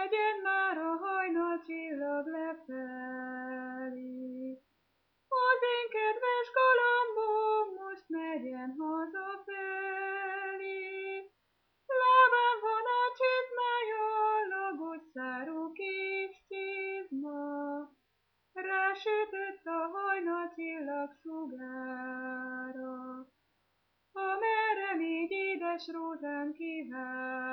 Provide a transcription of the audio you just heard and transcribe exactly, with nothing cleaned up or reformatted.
Menjen már a hajnalcsillag lefelé. Az én kedves galambom most menjen hazafelé. Lábán van a csizmája, lagos szárú kis csizma, rásütött a hajnalcsillag sugára. Amerre még édes rózsám kivár,